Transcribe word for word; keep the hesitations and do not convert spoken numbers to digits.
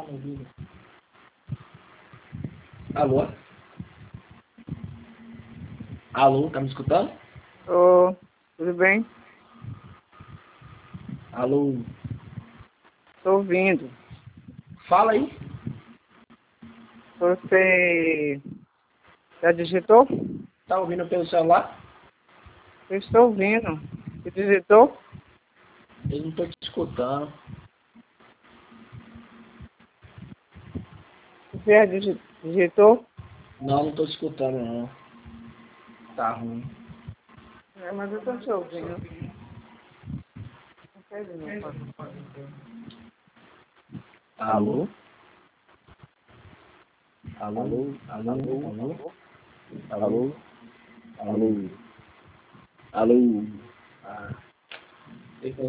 no ouvido. Alô? Alô, tá me escutando? Ô, tudo bem? Alô? Tô ouvindo. Fala aí. Você já digitou? Tá ouvindo pelo celular? Eu estou ouvindo. Você digitou? Eu não tô te escutando. Você já digi- digitou? Não, não tô te escutando não. Tá ruim. É, mas eu tô te ouvindo. Não quer de novo. Alô? Alô? Alô? Alô? Alô? Alô? Alô? Ah.